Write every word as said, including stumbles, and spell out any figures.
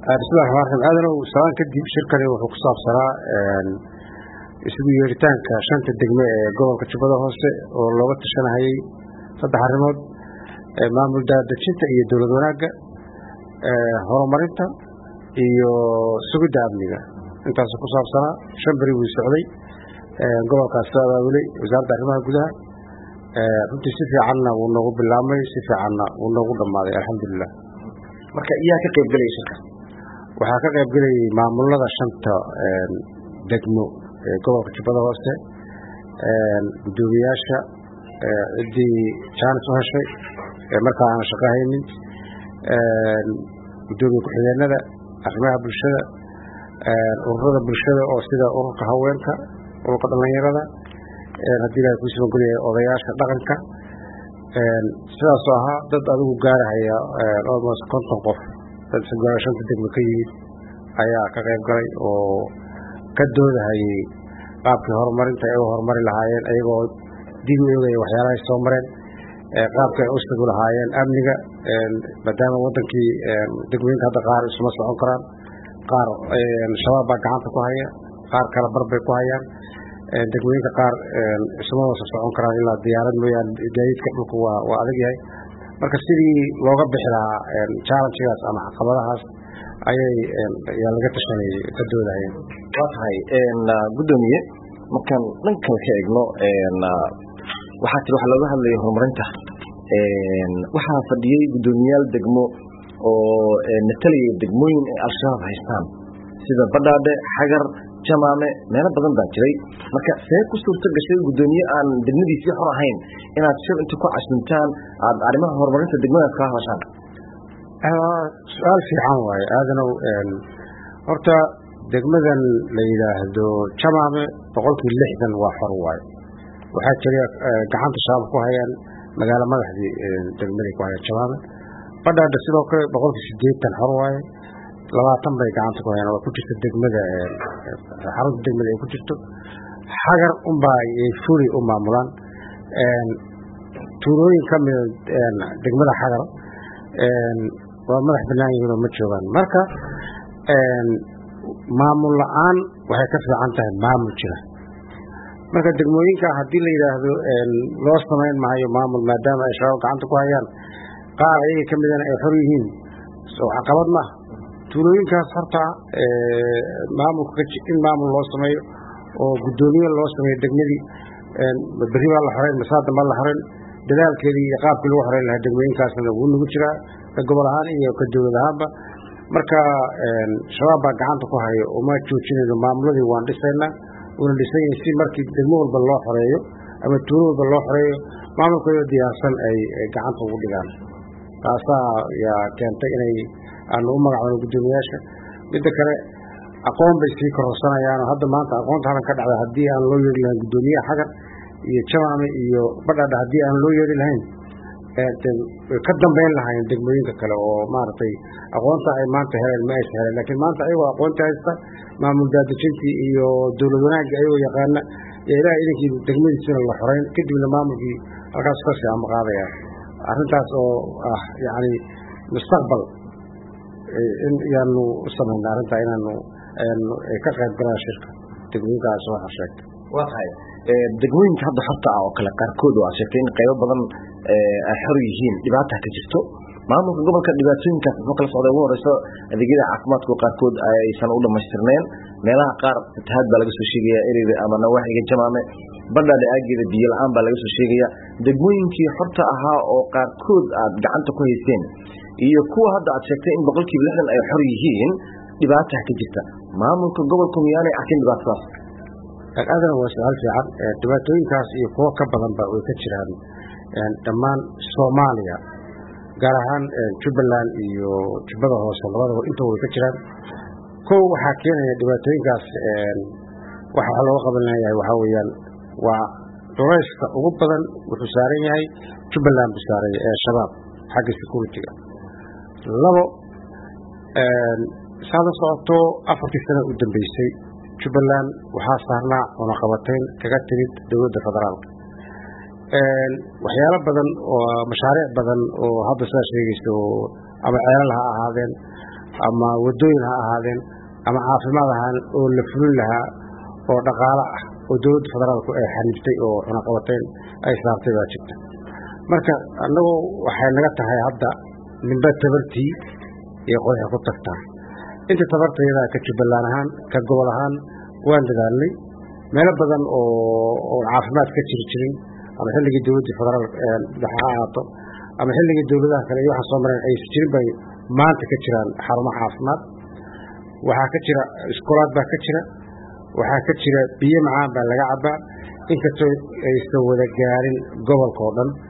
bismillahi rahmaani rahiim aadanow salaan kadib shirkani wuxuu ku saabsanaa isugu yeeritaanka shanta degme ee gobolka Jubbada Hoose oo looga tashanayay saddex arrimood maamul daadejinta iyo dowlad wanaagga horumarinta iyo sugidda amniga intaas ku saabsanaa shan bari wuu socday gobolkaas abaabulay wasaaradda arrimaha gudaha runtii si fiicanna wuu noogu bilaabmay si fiicanna wuu noogu dhammaaday alxamdulilah marka iyaa ka qayb galay shirka waxaa ka qayb galay maamulada shanta degmo ee gobolka Jubbada Hoose gudoomiyaasha ciddii jaanis u heshay markaa aan shaqo haynin gudoomiye ku-xigeenada arrimaha bulshada ururada bulshada oo sida ururka haweenka ururka dhalinyarada haddii ilaahay ku sugan geliya odayaasha dhaqanka sidaasoo ahaa dad adigu gaarahaya almost konton qof dad shanta degmo ka yimid ayaa ka qayb galay oo ka doodahayay qaabkii horumarinta ay u horumari lahaayeen ayagoo dib u eegaya waxyaalahay soo mareen qaabka ay u sugi lahaayeen amniga maadaama wadankii degmooyinka hadda qaar isuma socon karaan qaar shabaab baa gacanta ku haya qaar kala bar bay ku hayaan degmooyinka qaar isuma wasa socon karaan ilaa diyaarad mooyaane gaadiidka dhulka waa waa adag yahay marka sidii looga bixi lahaa challengegaas ama caqabadahaas ayay yaa laga tashanayay ka doodayeen waa tahay gudoomiye markaan dhankan ka eegno waxaa jira waxa looga hadlayay horumarinta waxaa fadhiyey gudoomiyaal degmo oo matalaya degmooyin ay al-shabaab haystaan sida badhaadhe xagar jamaame meelo badan baa jiray marka see ku suurto gashay gudoomiye aan degmadiisii xor ahayn inaad shir inta ku cashintaan aad arrimaha horumarinta degmadaas kala hadashaan su-aal fiican waaye aadanow horta degmadan la yidhaahdo jamaame boqolkii lixdan waa xor waaye waxaa jira gacanta shabaab ku hayaan magaalo madaxdii degmaday ku hayaan jamaame badhaadhe sidoo kale boqolkii sideetan xor waaye labaatan bay gacanta ku hayaan waa ku jirta degmada xarunta degmada ay ku jirto xagar unbaa ay furi u maamulaan tuulooyin ka mida degmada xagar waa madax banaan yihiin oo ma joogaan marka maamul la-aan waxay ka fiican tahay maamul jira marka degmooyinka haddii la yidhaahdo loo samayn maayo maamul maadaama ay shabaab gacanta ku hayaan qaar ayaga ka midana ay xor yihiin soo caqabad maaha tuulooyinkaas horta maamulka in maamul loo sameeyo oo gudoomiye loo sameeyo degmadii berri baa la xoreyn masaada ma la xoreyn dadaalkeedii iyo qaabkii lagu xoreyn lahaa degmooyinkaasna wuu nagu jiraa ka gobol ahaan iyo ka dowlad ahaanba marka shabaab baa gacanta ku hayo uma joojinayno maamuladii waan dhisaynaa una dhisayn si markii degmo walba loo xoreeyo ama tuulo walba loo xoreeyo maamulkooda diyaarsan ay gacanta ugu dhigaan taasaa yaa keentay inay aanu u magacdano gudoomiyaasha midda kale aqoon bay sii kororsanayaan hadda maanta aqoonta hadan ka dhacda haddii aan loo yeeri lahayn gudoomiyaha xagar iyo jamaame iyo badhaadha haddii aan loo yeeri lahayn way ka dambeyn lahaayeen degmooyinka kale oo maaragtay aqoonta ay maanta heleen ma aysa heleen laakiin maanta ayagoo aqoonta haysta maamul daadejintii iyo dowlad wanaagga ayagoo yaqaana iyo ilaahay idinkii degmadiisina la xoreyn kadibna maamulkii halkaas ka sii amaqaadaya arrintaas oo ah yacni mustaqbal in yaanu u samayna arrintaa inaanu ka qayb galaan shirka degmooyinkaas waxa sheegtay waa tahay degmooyinka hadda xorta ah oo kale qaarkood oo aad sheegtay in qaybo badan ay xor yihiin dhibaata ka jirto maamulka gobolka dhibaatooyinkaas wuxuu kala socday ugu horeyso adeegyada caafimaadka qaarkood aysan u dhamaystirneen meelaha qaar fatahaad baa laga soo sheegaya ereyda ama nawaaxiga jamaame badhaadhe aageeda biyo la-aan baa laga soo sheegaya degmooyinkii xorta ahaa oo qaarkood aad gacanta ku haysteen iyo kuwa hadda aad sheegtay in boqolkiiba lixdan ay xor yihiin dhibaata ka jirta maamulka gobolku miyaanay arkin dhibaatadaas aadana waa su-aal fiican dhibaatooyinkaas iyo kuwo ka badanba way ka jiraan dhammaan soomaaliya gaar ahaan jubbaland iyo jubbada hoose labadaba intaba way ka jiraan kow waxaa keenaya dhibaatooyinkaas waxa wax looga qaban yahay waxaa weeyaan waa culayska ugu badan wuxuu saaran yahay jubbaland buu saaran yahay ee shabaab xagga security-ga labo saad la socoto afartii sano u dambeysay jubbaland waxaa saarnaa cunaqabatayn kaga timid dowladda federaalka waxyaalo badan oo mashaariic badan oo hadda sidaa sheegaysa oo ama ceelal ha ahaadeen ama wadooyin ha ahaadeen ama caafimaad ahaan oo la fulin lahaa oo dhaqaale ah oo dowladda federaalku ay xaniftay oo cunaqabateyn ay saartay baa jirta marka annagu waxay naga tahay hadda ninba tabartii iyo qoyxa ku tagtaa inta tabartayada ka jubbaland ahaan ka gobol ahaan waan dadaalnay meelo badan oo oo caafimaad ka jiri jirin ama xilligii dowladda federaalka ha ahaato ama xilligii dowladaha kale iyo waxa soo mareen ay jirin bay maanta ka jiraan xarumaha caafimaad waxaa ka jira iskoolaad baa ka jira waxaa ka jira biyo macaan baa laga cabaa inkastoo aysan wada gaarin gobolka oo dhan